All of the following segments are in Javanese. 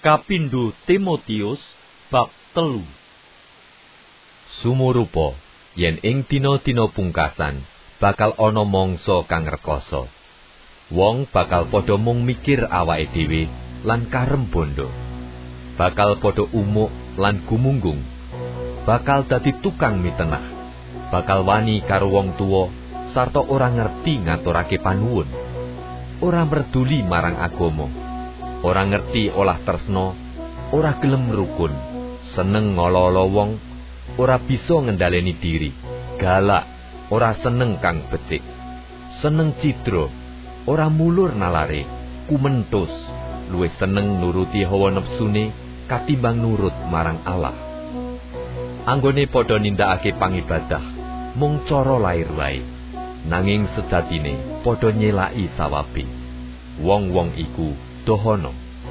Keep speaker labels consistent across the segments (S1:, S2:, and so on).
S1: Kapindho Timotius bab 3.
S2: Sumurupa yen ing dina-dina pungkasan bakal ana mangsa kang rekoso. Wong bakal padha mung mikir awake dhewe lan karem bondo. Bakal padha umuk lan gumunggung. Bakal dadi tukang mitenah. Bakal wani karo wong tuwa sarta ora ngerti ngaturake panuwun. Ora merduli marang agama. Ora ngerti olah tresna, ora gelem rukun, seneng ngolo-olo wong, ora bisa ngendhaleni diri, galak, ora seneng kang becik, seneng cidra, ora mulur nalare, kumenthus, luwih seneng nuruti hawa nepsune katimbang nurut marang Allah. Anggone padha nindakake pangibadah mung cara lair wae, nanging sejatine padha nyelaki sawabe. Wong-wong iku dohono.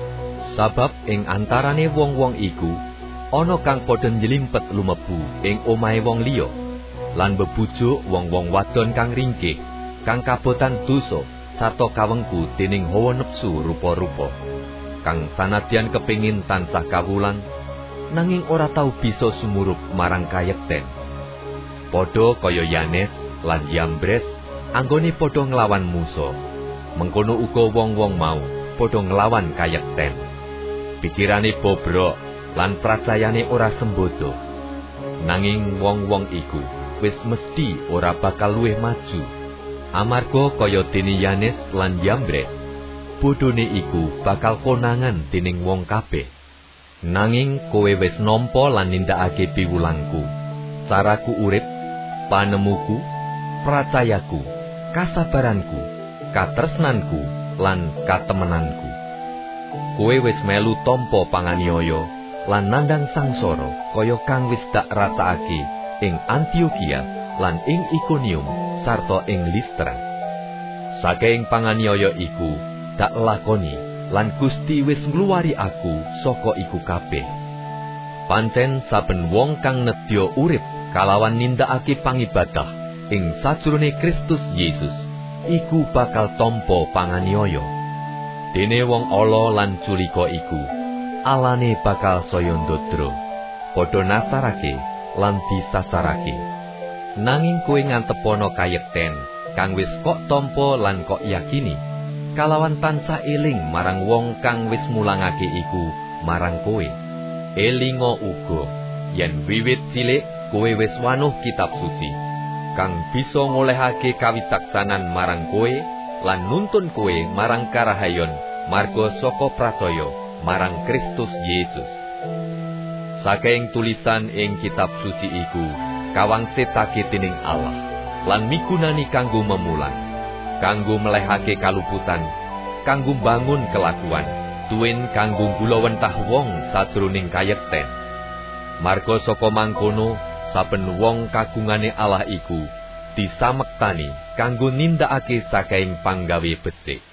S2: Sabab ing antarane wong-wong iku ana kang padha njlimpet lumebu ing omahe wong liya lan bebujuk wong-wong wadon kang ringkih kang kabotan dosa sarta kawengku dening hawa nepsu rupa-rupa kang sanadyan kepingin tansah kawulan nanging ora tau bisa sumurup marang kayekten. Padha kaya Yanes lan Yambres anggone padha nglawan Musa. Mengkono uga wong-wong mau padha nglawan kayekten. Pikirane bobrok lan pracayane ora sembodo. Nanging wong-wong iku wis mesti ora bakal luwih maju. Amarga kaya dene Yanes lan Yambres, bodhone iku bakal konangan dening wong kabeh. Nanging kowe wis nampa lan nindakake piwulangku, caraku urip, panemuku, pracayaku, kasabaranku, katresnanku lan katemenanku. Kowe wis melu tampa panganiaya lan nandhang sangsara kaya kang wis dak rasakake ing Antiokhia lan ing Ikonium sarta ing Listra. Saking panganiaya iku dak lakoni lan Gusti wis ngluwari aku saka iku kabeh. Pancen saben wong kang nedya urip kalawan nindakake pangibadah ing sajroning Kristus Yesus iku bakal tampa panganiaya. Dene wong ala lan culika iku alane bakal saya ndodro, padha nasarake lan disasarake. Nanging kowe ngantepana kayekten kang wis kok tampa lan kok yakini, kalawan tansah eling marang wong kang wis mulangake iku marang kowe. Elinga uga yen wiwit cilik kowe wis wanuh kitab suci kang bisa ngolehake kawicaksanan marang kowe lan nuntun kowe marang karahayon marga saka pracaya marang Kristus Yesus. Saking tulisan ing kitab suci iku kawangsetake dening Allah lan migunani kanggo memulang, kanggo melehake kaluputan, kanggo bangun kelakuan, tuwin kanggo gulawentah wong sajroning kayekten. Marga saka mangkono saben wong kagungane Allah iku disamektani kanggo nindakake saking panggawe becik.